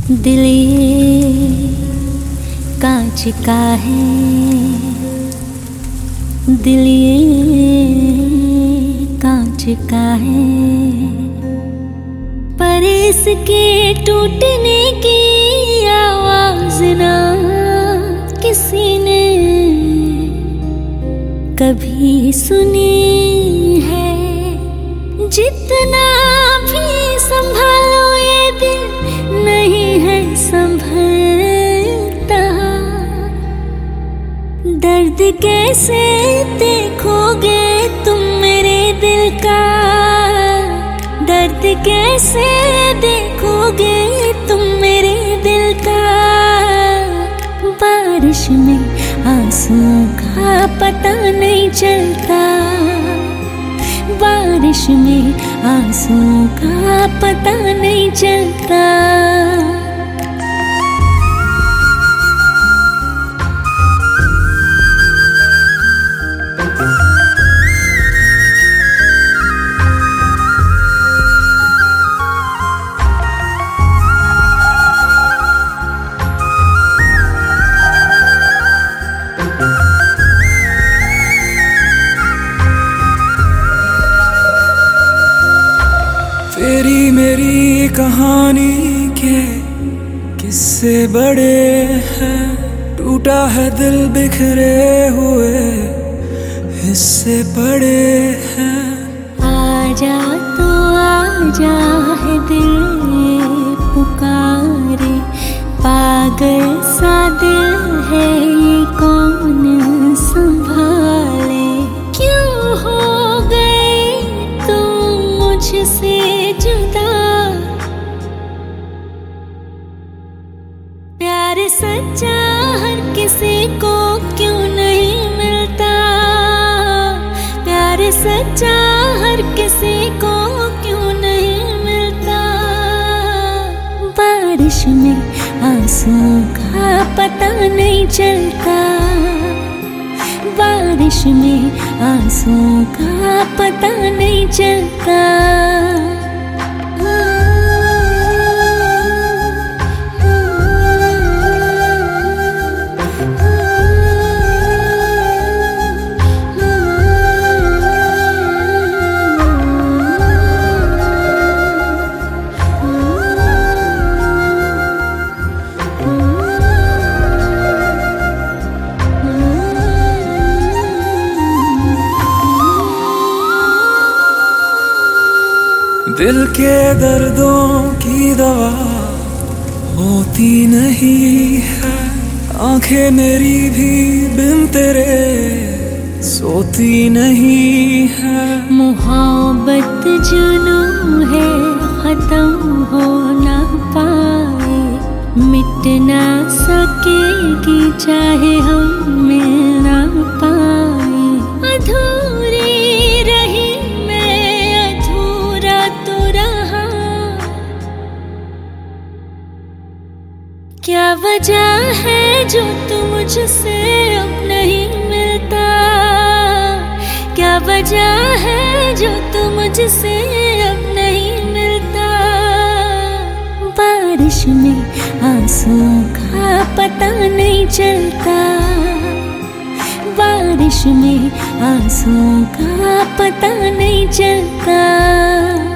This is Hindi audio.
दिल ये कांच का है, दिल ये कांच का है, पर इसके टूटने की आवाज ना किसी ने कभी सुनी है। जितना भी संभालो ये दिल नहीं है संभलता। दर्द कैसे देखोगे तुम मेरे दिल का, दर्द कैसे देखोगे तुम मेरे दिल का। बारिश में आंसुओं का पता नहीं चलता, बारिश में आंसुओं का पता नहीं चलता। तेरी मेरी कहानी के किस्से बड़े हैं, टूटा है दिल बिखरे हुए हिस्से पड़े हैं। आजा तो आजा है दिल पुकारे, पागल सा दिल है ये कौन संभाले। क्यों हो गए तुम मुझसे जुदा, प्यार सच्चा हर किसी को क्यों नहीं मिलता। प्यार सच्चा हर किसी को क्यों नहीं मिलता। बारिश में आंसुओं का पता नहीं चलता, बारिश में आंसुओं का पता नहीं चलता। दिल के दर्दों की दवा होती नहीं है, आंखें मेरी भी बिन तेरे सोती नहीं है। मोहब्बत जुनून है खत्म हो ना पाए, मिट ना सकेगी चाहे हम मिल ना पाए। अधूरी रही मैं, अधूरा तो रहा, क्या वजह है जो तू मुझसे अब नहीं मिलता। क्या वजह है जो तू मुझसे अब नहीं मिलता। बारिश में आंसुओं का पता नहीं चलता, बारिश में आंसुओं का पता नहीं चलता।